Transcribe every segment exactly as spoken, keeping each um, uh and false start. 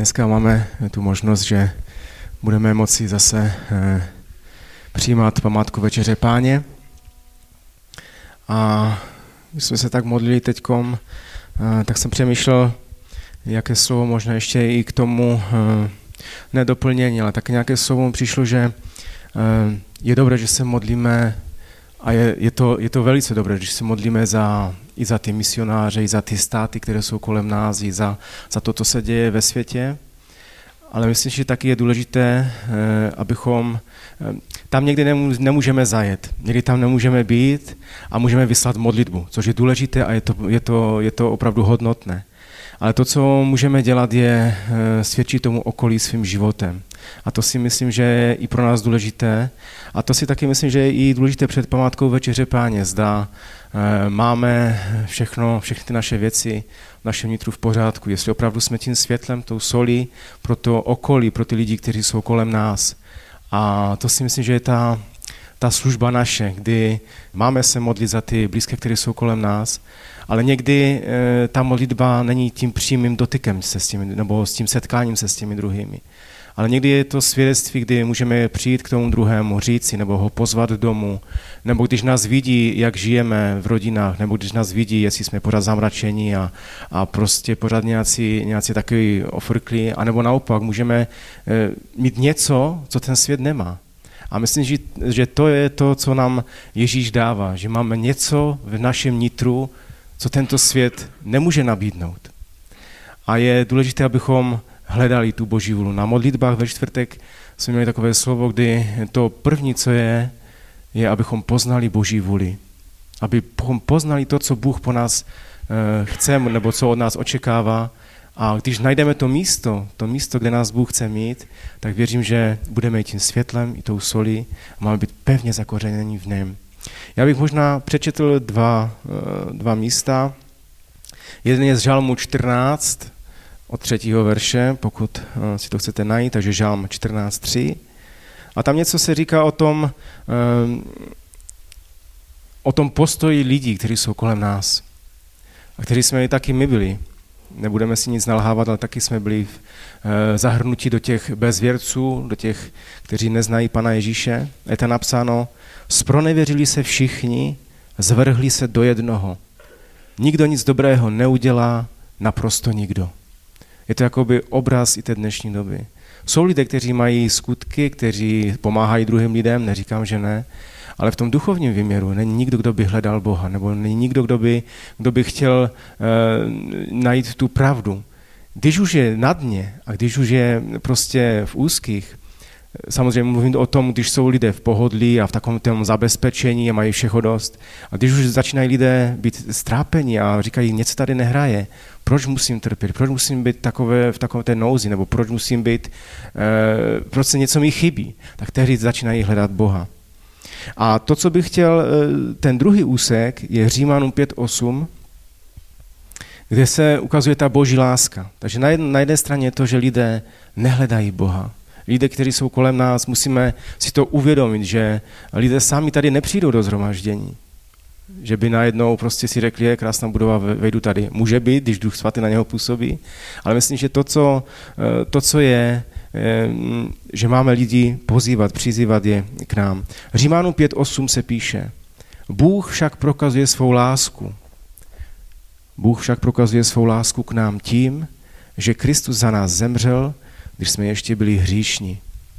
Dneska máme tu možnost, že budeme moci zase eh, přijímat památku Večeře Páně. A když jsme se tak modlili teďkom, eh, tak jsem přemýšlel, jaké slovo možná ještě i k tomu eh, nedoplnění, ale tak nějaké slovo mi přišlo, že eh, je dobré, že se modlíme a je, je, to, je to velice dobré, že se modlíme za, i za ty misionáře, i za ty státy, které jsou kolem nás, i za, za to, co se děje ve světě. Ale myslím, že taky je důležité, abychom tam někdy nemůžeme zajet, někdy tam nemůžeme být a můžeme vyslat modlitbu, což je důležité a je to, je to, je to opravdu hodnotné. Ale to, co můžeme dělat, je svědčit tomu okolí svým životem. A to si myslím, že je i pro nás důležité. A to si taky myslím, že je i důležité před památkou Večeře Páně. Zda máme všechno, všechny ty naše věci v našem vnitru v pořádku. Jestli opravdu jsme tím světlem, tou solí pro to okolí, pro ty lidi, kteří jsou kolem nás. A to si myslím, že je ta, ta služba naše, kdy máme se modlit za ty blízké, které jsou kolem nás, ale někdy e, ta modlitba není tím přímým dotykem se s těmi, nebo s tím setkáním se s těmi druhými. Ale někdy je to svědectví, kdy můžeme přijít k tomu druhému, říci, nebo ho pozvat domů, nebo když nás vidí, jak žijeme v rodinách, nebo když nás vidí, jestli jsme pořád zamračení a, a prostě pořád nějací, nějací takový ofrklí, anebo naopak můžeme e, mít něco, co ten svět nemá. A myslím, že, že to je to, co nám Ježíš dává, že máme něco v našem nitru, co tento svět nemůže nabídnout. A je důležité, abychom hledali tu Boží vůli. Na modlitbách ve čtvrtek jsme měli takové slovo, kdy to první, co je, je, abychom poznali Boží vůli. Abychom poznali to, co Bůh po nás e, chce, nebo co od nás očekává. A když najdeme to místo, to místo, kde nás Bůh chce mít, tak věřím, že budeme i tím světlem, i tou solí a máme být pevně zakořeněni v něm. Já bych možná přečetl dva, e, dva místa. Jeden je z Žalmu čtrnáct, od třetího verše, pokud si to chcete najít, takže Žalm čtrnáct tři. A tam něco se říká o tom, o tom postoji lidí, kteří jsou kolem nás. A kteří jsme i taky my byli. Nebudeme si nic nalhávat, ale taky jsme byli zahrnuti do těch bezvěrců, do těch, kteří neznají Pana Ježíše. Je tam napsáno, zpronevěřili se všichni, zvrhli se do jednoho. Nikdo nic dobrého neudělá, naprosto nikdo. Je to jakoby obraz i té dnešní doby. Jsou lidé, kteří mají skutky, kteří pomáhají druhým lidem, neříkám, že ne, ale v tom duchovním výměru není nikdo, kdo by hledal Boha, nebo není nikdo, kdo by, kdo by chtěl uh, najít tu pravdu. Když už je na dně a když už je prostě v úzkých, samozřejmě mluvím o tom, když jsou lidé v pohodlí a v takovém tom zabezpečení a mají všeho dost. A když už začínají lidé být strápeni a říkají, něco tady nehraje, proč musím trpět, proč musím být takové, v takové té nouzi, nebo proč musím být, eh, proč se něco mi chybí, tak tehdy začínají hledat Boha. A to, co bych chtěl, ten druhý úsek, je Římanům pět osm, kde se ukazuje ta Boží láska. Takže na jedné, na jedné straně je to, že lidé nehledají Boha. Lidé, kteří jsou kolem nás, musíme si to uvědomit, že lidé sami tady nepřijdou do shromaždění. Že by najednou prostě si řekli, je krásná budova, vejdu tady. Může být, když Duch Svatý na něho působí, ale myslím, že to, co, to, co je, že máme lidi pozývat, přizývat je k nám. Římanům pět osm se píše, Bůh však prokazuje svou lásku. Bůh však prokazuje svou lásku k nám tím, že Kristus za nás zemřel, když jsme ještě byli hříšní.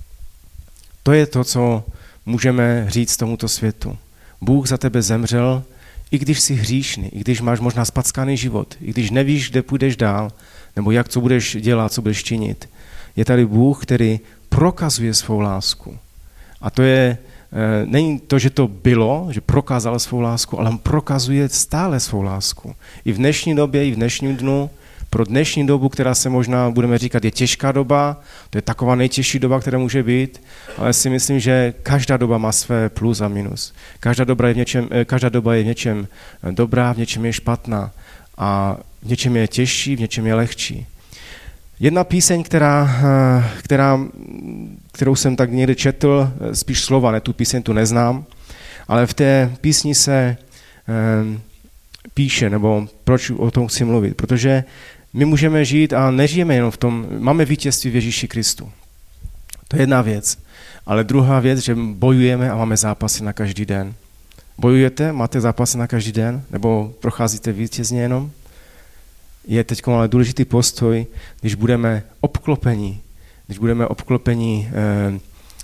To je to, co můžeme říct tomuto světu. Bůh za tebe zemřel, i když jsi hříšný, i když máš možná spackaný život, i když nevíš, kde půjdeš dál, nebo jak, co budeš dělat, co budeš činit. Je tady Bůh, který prokazuje svou lásku. A to je, není to, že to bylo, že prokázal svou lásku, ale on prokazuje stále svou lásku. I v dnešní době, i v dnešním dnu, pro dnešní dobu, která se možná, budeme říkat, je těžká doba, to je taková nejtěžší doba, která může být, ale si myslím, že každá doba má své plus a minus. Každá doba je v něčem, každá doba je v něčem dobrá, v něčem je špatná a v něčem je těžší, v něčem je lehčí. Jedna píseň, která, která, kterou jsem tak někde četl, spíš slova, ne, tu píseň tu neznám, ale v té písni se eh, píše, nebo proč o tom chci mluvit, protože My můžeme žít a nežijeme jenom v tom, máme vítězství v Ježíši Kristu. To je jedna věc. Ale druhá věc, že bojujeme a máme zápasy na každý den. Bojujete, máte zápasy na každý den, nebo procházíte vítězně jenom? Je teď ale důležitý postoj, když budeme obklopeni, když budeme obklopeni eh,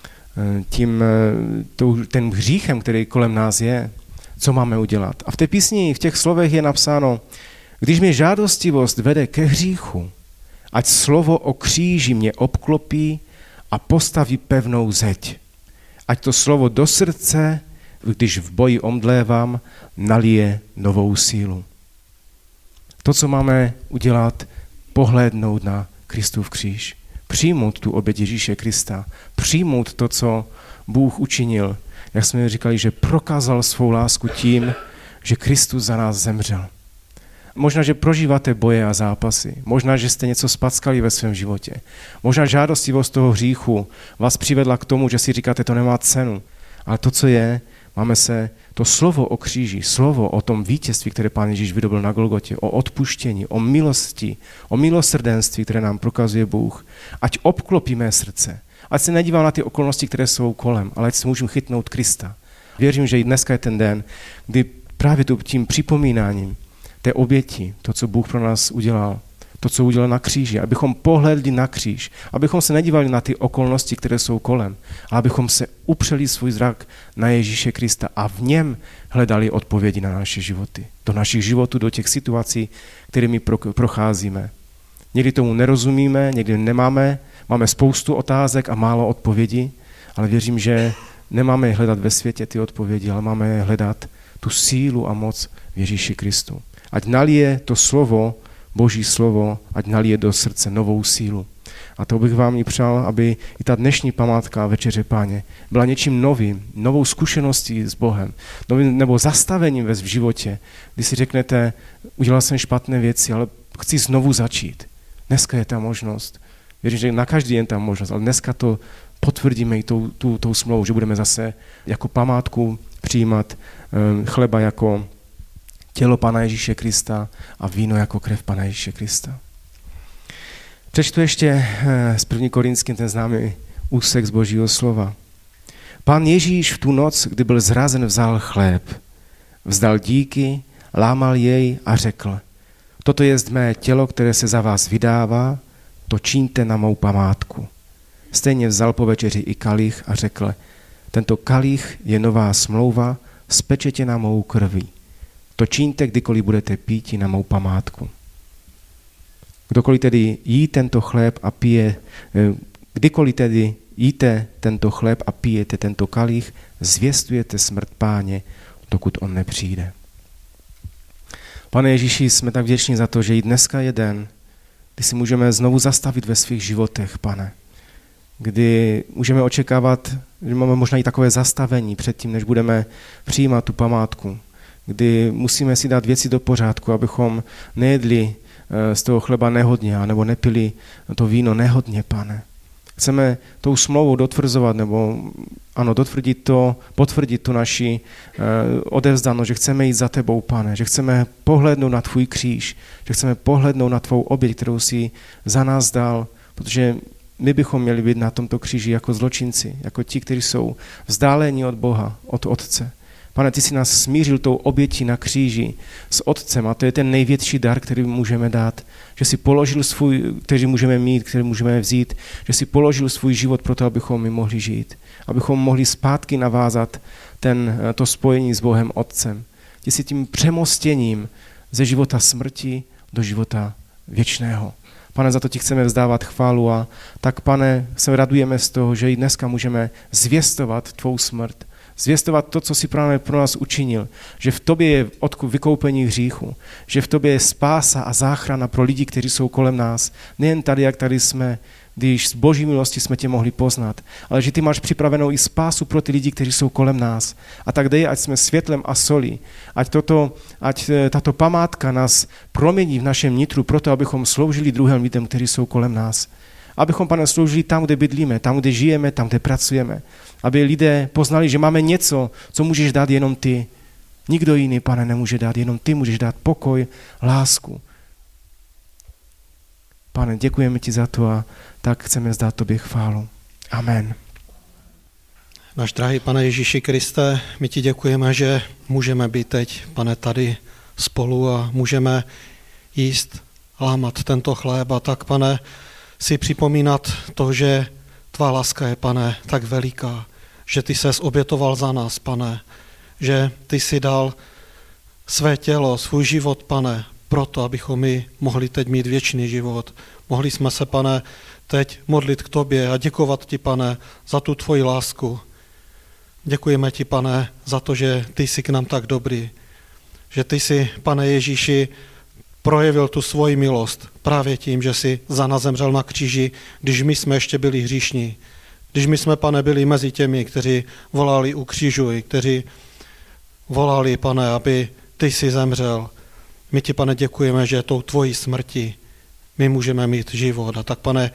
tím, tou, ten hříchem, který kolem nás je, co máme udělat. A v té písni, v těch slovech je napsáno, když mě žádostivost vede ke hříchu, ať slovo o kříži mě obklopí a postaví pevnou zeď. Ať to slovo do srdce, když v boji omdlévám, nalije novou sílu. To, co máme udělat, pohlédnout na Kristův kříž. Přijmout tu oběť Ježíše Krista. Přijmout to, co Bůh učinil. Jak jsme říkali, že prokázal svou lásku tím, že Kristus za nás zemřel. Možná, že prožíváte boje a zápasy. Možná, že jste něco spackali ve svém životě. Možná žádostivost toho hříchu vás přivedla k tomu, že si říkáte, to nemá cenu. Ale to, co je, máme se to slovo o kříži, slovo o tom vítězství, které Pán Ježíš vydobyl na Golgotě, o odpuštění, o milosti, o milosrdenství, které nám prokazuje Bůh. Ať obklopí mé srdce. Ať se nedívám na ty okolnosti, které jsou kolem, ale ať se můžu chytnout Krista. Věřím, že i dneska je ten den, kdy právě tím připomínáním té oběti, to, co Bůh pro nás udělal, to, co udělal na kříži, abychom pohlédli na kříž, abychom se nedívali na ty okolnosti, které jsou kolem, ale abychom se upřeli svůj zrak na Ježíše Krista a v něm hledali odpovědi na naše životy. Do našich životů, do těch situací, kterými procházíme. Někdy tomu nerozumíme, někdy nemáme, máme spoustu otázek a málo odpovědí, ale věřím, že nemáme hledat ve světě ty odpovědi, ale máme hledat tu sílu a moc v Ježíši Kristu. Ať nalije to slovo, Boží slovo, ať nalije do srdce novou sílu. A to bych vám i přál, aby i ta dnešní památka Večeře Páně byla něčím novým, novou zkušeností s Bohem, novým, nebo zastavením ve v životě, kdy si řeknete, udělal jsem špatné věci, ale chci znovu začít. Dneska je ta možnost. Věřím, že na každý den ta možnost, ale dneska to potvrdíme i tou, tou, tou smlouvou, že budeme zase jako památku přijímat um, chleba jako tělo Pana Ježíše Krista a víno jako krev Pana Ježíše Krista. Přečtu ještě z první Korinským ten známý úsek z Božího slova. Pán Ježíš v tu noc, kdy byl zrazen, vzal chléb, vzdal díky, lámal jej a řekl, toto je mé tělo, které se za vás vydává, to čiňte na mou památku. Stejně vzal po večeři i kalich a řekl, tento kalich je nová smlouva, spečetěna mou krví. To čiňte, kdykoliv budete píti na mou památku. Kdokoliv tedy jí tento chléb a pije, kdykoliv tedy jíte tento chléb a pijete tento kalich, zvěstujete smrt Páně, dokud on nepřijde. Pane Ježíši, jsme tak vděční za to, že i dneska je den, kdy si můžeme znovu zastavit ve svých životech, Pane. Kdy můžeme očekávat, že máme možná i takové zastavení předtím, než budeme přijímat tu památku. Kdy musíme si dát věci do pořádku, abychom nejedli z toho chleba nehodně, nebo nepili to víno nehodně, Pane. Chceme tou smlouvou dotvrzovat, nebo ano, dotvrdit to, potvrdit tu naši eh, odevzdanost, že chceme jít za tebou, Pane, že chceme pohlednout na tvůj kříž, že chceme pohlednout na tvou oběť, kterou jsi za nás dal, protože my bychom měli být na tomto kříži jako zločinci, jako ti, kteří jsou vzdáleni od Boha, od Otce. Pane, ty jsi nás smířil tou obětí na kříži s Otcem a to je ten největší dar, který můžeme dát, že jsi položil svůj, který můžeme mít, který můžeme vzít, že jsi položil svůj život pro to, abychom my mohli žít, abychom mohli zpátky navázat ten, to spojení s Bohem Otcem. Ty jsi tím přemostěním ze života smrti do života věčného. Pane, za to ti chceme vzdávat chválu a tak, Pane, se radujeme z toho, že i dneska můžeme zvěstovat tvou smrt, zvěstovat to, co jsi právě pro nás učinil, že v tobě je vykoupení hříchu, že v tobě je spása a záchrana pro lidi, kteří jsou kolem nás. Nejen tady, jak tady jsme, když z Boží milosti jsme tě mohli poznat, ale že ty máš připravenou i spásu pro ty lidi, kteří jsou kolem nás. A tak dej, ať jsme světlem a solí, ať, toto, ať tato památka nás promění v našem nitru proto, abychom sloužili druhým lidem, kteří jsou kolem nás. Abychom, Pane, sloužili tam, kde bydlíme, tam, kde žijeme, tam, kde pracujeme. Aby lidé poznali, že máme něco, co můžeš dát jenom ty. Nikdo jiný, Pane, nemůže dát, jenom ty můžeš dát pokoj, lásku. Pane, děkujeme ti za to a tak chceme zdát tobě chválu. Amen. Náš drahý Pane Ježíši Kriste, my ti děkujeme, že můžeme být teď, Pane, tady spolu a můžeme jíst, lámat tento chléb a tak, Pane, si připomínat to, že tvá láska je, Pane, tak veliká, že ty ses obětoval za nás, Pane, že ty si dal své tělo, svůj život, Pane, proto, abychom my mohli teď mít věčný život. Mohli jsme se, Pane, teď modlit k tobě a děkovat ti, Pane, za tu tvoji lásku. Děkujeme ti, Pane, za to, že ty jsi k nám tak dobrý, že ty jsi, Pane Ježíši, projevil tu svoji milost právě tím, že jsi za nás zemřel na kříži, když my jsme ještě byli hříšní. Když my jsme, Pane, byli mezi těmi, kteří volali u křížu, kteří volali, Pane, aby ty jsi zemřel. My ti, Pane, děkujeme, že tou tvojí smrti my můžeme mít život. A tak, Pane,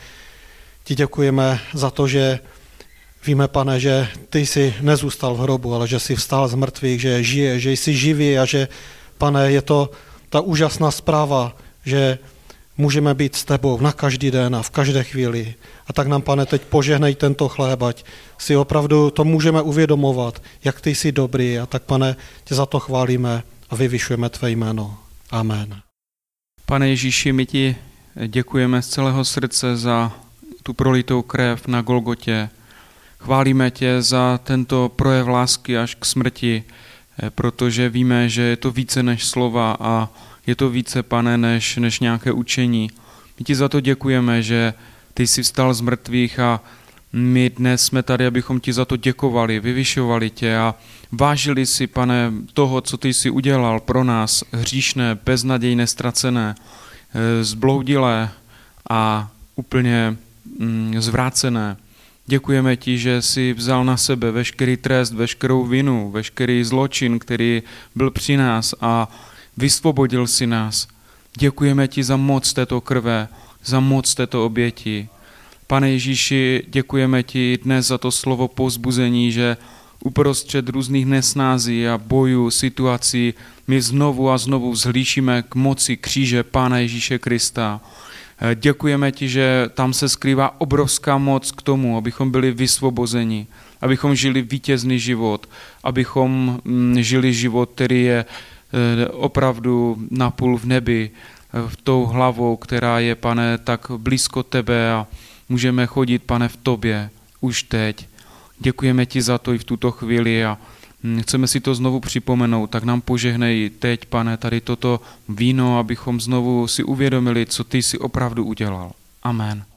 ti děkujeme za to, že víme, Pane, že ty jsi nezůstal v hrobu, ale že jsi vstal z mrtvých, že žije, že jsi živý a že, Pane, je to ta úžasná zpráva, že můžeme být s tebou na každý den a v každé chvíli. A tak nám, Pane, teď požehnej tento chléb, ať si opravdu to můžeme uvědomovat, jak ty jsi dobrý. A tak, Pane, tě za to chválíme a vyvyšujeme tvé jméno. Amen. Pane Ježíši, my ti děkujeme z celého srdce za tu prolitou krev na Golgotě. Chválíme tě za tento projev lásky až k smrti, protože víme, že je to více než slova a je to více, Pane, než, než nějaké učení. My ti za to děkujeme, že ty jsi vstal z mrtvých a my dnes jsme tady, abychom ti za to děkovali, vyvyšovali tě a vážili si, Pane, toho, co ty jsi udělal pro nás, hříšné, beznadějné, ztracené, zbloudilé a úplně mm, zvrácené. Děkujeme ti, že jsi vzal na sebe veškerý trest, veškerou vinu, veškerý zločin, který byl při nás a vysvobodil si nás. Děkujeme ti za moc této krve, za moc této oběti. Pane Ježíši, děkujeme ti dnes za to slovo povzbuzení, že uprostřed různých nesnází a bojů, situací, my znovu a znovu vzhlížíme k moci kříže Pána Ježíše Krista. Děkujeme ti, že tam se skrývá obrovská moc k tomu, abychom byli vysvobozeni, abychom žili vítězný život, abychom žili život, který je opravdu napůl v nebi, v tou hlavou, která je, Pane, tak blízko tebe a můžeme chodit, Pane, v tobě už teď. Děkujeme ti za to i v tuto chvíli a chceme si to znovu připomenout, tak nám požehnej teď, Pane, tady toto víno, abychom znovu si uvědomili, co ty jsi opravdu udělal. Amen.